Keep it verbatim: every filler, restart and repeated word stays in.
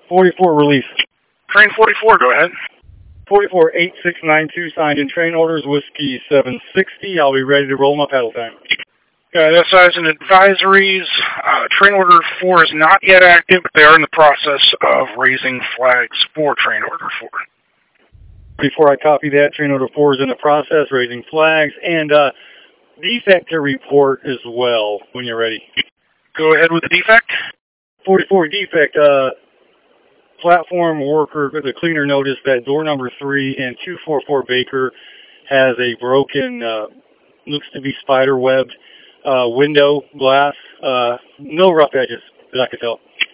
forty-four release. Train forty-four, go ahead. forty-four eight six nine two signed in train orders, Whiskey seven sixty. I'll be ready to roll my paddle time. Got S Is and advisories. Uh, train order four is not yet active, but they are in the process of raising flags for train order four. Before I copy that, train order four is in the process, raising flags, and uh, defect to report as well when you're ready. Go ahead with the defect. forty-four defect. Uh, platform worker, the cleaner noticed that door number three and two forty-four Baker has a broken, uh, looks to be spider webbed uh, window glass. Uh, no rough edges that I could tell.